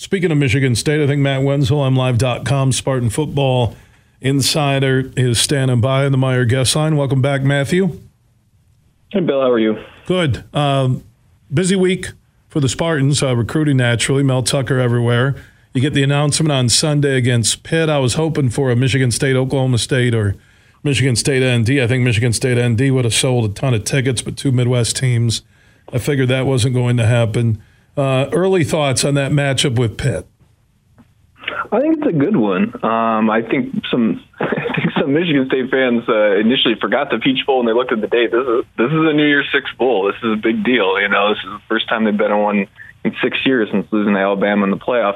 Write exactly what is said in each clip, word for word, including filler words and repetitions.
Speaking of Michigan State, I think Matt Wenzel on Live dot com, Spartan Football Insider, is standing by on the Meyer guest line. Welcome back, Matthew. Hey, Bill. How are you? Good. Um, busy week for the Spartans, uh, recruiting naturally. Mel Tucker everywhere. You get the announcement on Sunday against Pitt. I was hoping for a Michigan State, Oklahoma State, or Michigan State N D. I think Michigan State N D would have sold a ton of tickets, but two Midwest teams. I figured that wasn't going to happen. Uh, early thoughts on that matchup with Pitt? I think it's a good one. Um, I think some I think some Michigan State fans uh, initially forgot the Peach Bowl and they looked at the date. This is this is a New Year's Six bowl. This is a big deal. You know, this is the first time they've been in one in six years since losing to Alabama in the playoff.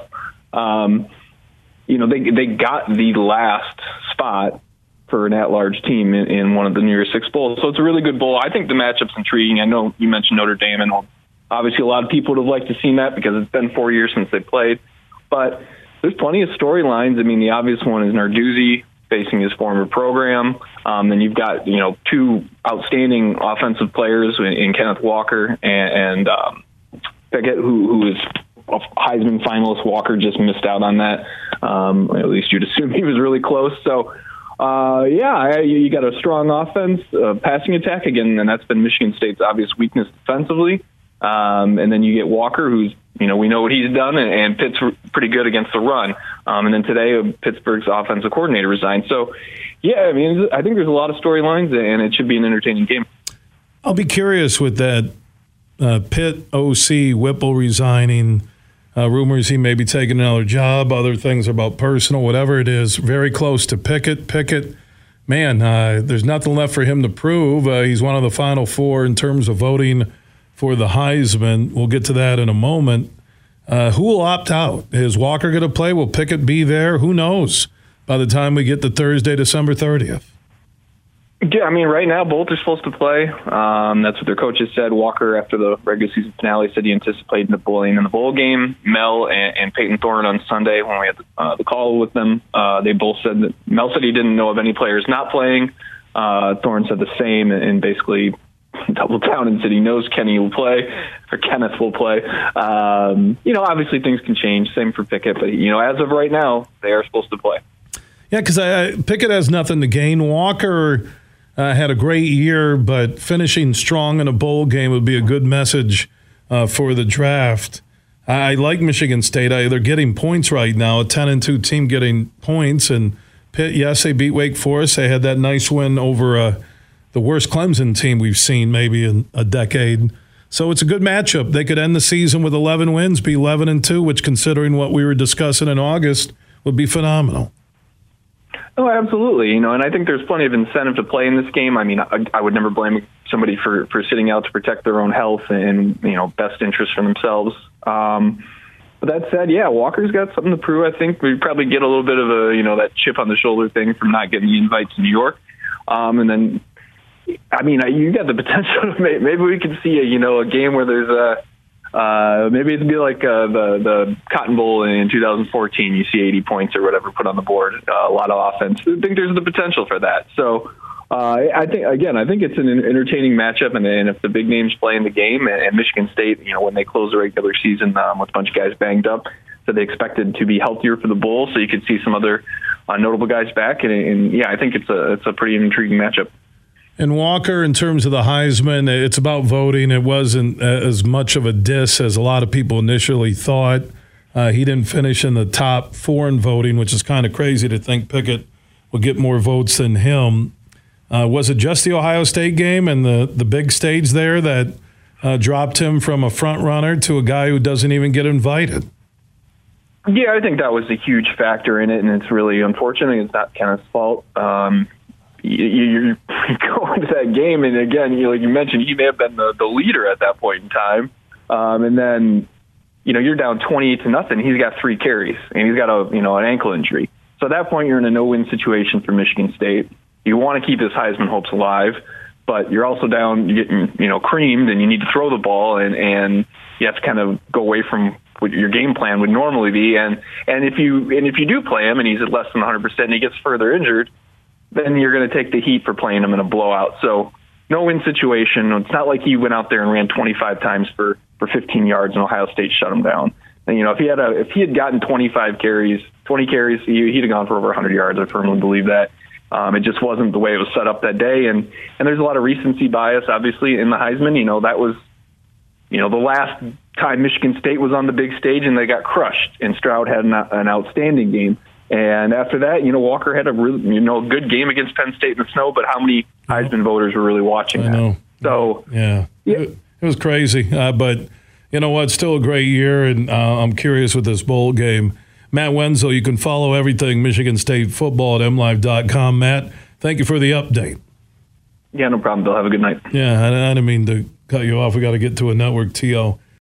Um, you know, they they got the last spot for an at-large team in, in one of the New Year's Six bowls, so it's a really good bowl. I think the matchup's intriguing. I know you mentioned Notre Dame, and obviously a lot of people would have liked to see that because it's been four years since they played. But there's plenty of storylines. I mean, the obvious one is Narduzzi facing his former program. Um, then you've got, you know, two outstanding offensive players in, in Kenneth Walker and, and um, Pickett, who, who is a Heisman finalist. Walker just missed out on that. Um, at least you'd assume he was really close. So, uh, yeah, you, you got a strong offense, uh, passing attack again, and that's been Michigan State's obvious weakness defensively. Um, and then you get Walker, who's, you know, we know what he's done, and, and Pitt's pretty good against the run. Um, and then today, Pittsburgh's offensive coordinator resigned. So, yeah, I mean, I think there's a lot of storylines, and it should be an entertaining game. I'll be curious with that uh, Pitt O C, Whipple resigning, uh, rumors he may be taking another job, other things about personal, whatever it is, very close to Pickett. Pickett, man, uh, there's nothing left for him to prove. Uh, he's one of the Final Four in terms of voting for the Heisman. We'll get to that in a moment. Uh, who will opt out? Is Walker going to play? Will Pickett be there? Who knows by the time we get to Thursday, December thirtieth? Yeah, I mean, right now, both are supposed to play. Um, that's what their coaches said. Walker, after the regular season finale, said he anticipated the bullying in the bowl game. Mel and, and Peyton Thorne on Sunday, when we had the, uh, the call with them, uh, they both said that Mel said he didn't know of any players not playing. Uh, Thorne said the same, and, and basically doubled down and said he knows Kenny will play, or Kenneth will play. Um, you know, obviously things can change. Same for Pickett, but you know, as of right now, they are supposed to play. Yeah, because Pickett has nothing to gain. Walker uh, had a great year, but finishing strong in a bowl game would be a good message uh, for the draft. I, I like Michigan State. I, they're getting points right now. A ten and two team getting points, and Pitt, yes, they beat Wake Forest. They had that nice win over a. the worst Clemson team we've seen maybe in a decade. So it's a good matchup. They could end the season with eleven wins, be eleven and two, which, considering what we were discussing in August, would be phenomenal. Oh, absolutely. You know, and I think there's plenty of incentive to play in this game. I mean, I, I would never blame somebody for, for sitting out to protect their own health and, you know, best interest for themselves. Um, but that said, yeah, Walker's got something to prove. I think we probably get a little bit of a, you know, that chip on the shoulder thing from not getting the invite to New York. Um, and then, I mean, you got the potential. Maybe we can see a, you know, a game where there's a, uh, maybe it'd be like uh, the the Cotton Bowl in two thousand fourteen. You see eighty points or whatever put on the board, uh, a lot of offense. I think there's the potential for that. So uh, I think again, I think it's an entertaining matchup, and, and if the big names play in the game, and, and Michigan State, you know, when they close the regular season um, with a bunch of guys banged up, so they expected to be healthier for the bowl, so you could see some other uh, notable guys back, and, and yeah, I think it's a it's a pretty intriguing matchup. And Walker, in terms of the Heisman, it's about voting. It wasn't as much of a diss as a lot of people initially thought. Uh, he didn't finish in the top four in voting, which is kind of crazy to think Pickett will get more votes than him. Uh, was it just the Ohio State game and the, the big stage there that uh, dropped him from a front runner to a guy who doesn't even get invited? Yeah, I think that was a huge factor in it, and it's really unfortunate. It's not Kenneth's fault. Um, You, you, you go into that game, and again, you know, like you mentioned, he may have been the, the leader at that point in time. Um, and then, you know, you're down twenty-eight to nothing. He's got three carries, and he's got a, you know, an ankle injury. So at that point, you're in a no-win situation for Michigan State. You want to keep his Heisman hopes alive, but you're also down, you're getting, you know, creamed, and you need to throw the ball, and, and you have to kind of go away from what your game plan would normally be. And and if you and if you do play him, and he's at less than one hundred percent, and he gets further injured, then you're going to take the heat for playing him in a blowout. So no-win situation. It's not like he went out there and ran twenty-five times for, for fifteen yards and Ohio State shut him down. And, you know, if he had a if he had gotten twenty-five carries, twenty carries, he, he'd have gone for over one hundred yards. I firmly believe that. Um, it just wasn't the way it was set up that day. And, and there's a lot of recency bias, obviously, in the Heisman. You know, that was, you know, the last time Michigan State was on the big stage and they got crushed, and Stroud had an, an outstanding game. And after that, you know, Walker had a really, you know, good game against Penn State in the snow, but how many Heisman voters were really watching I that? know. So, yeah, yeah. It, it was crazy. Uh, but you know what? Still a great year, and uh, I'm curious with this bowl game. Matt Wenzel, you can follow everything Michigan State football at m live dot com. Matt, thank you for the update. Yeah, no problem, Bill. Have a good night. Yeah, I, I didn't mean to cut you off. We got to get to a network. T O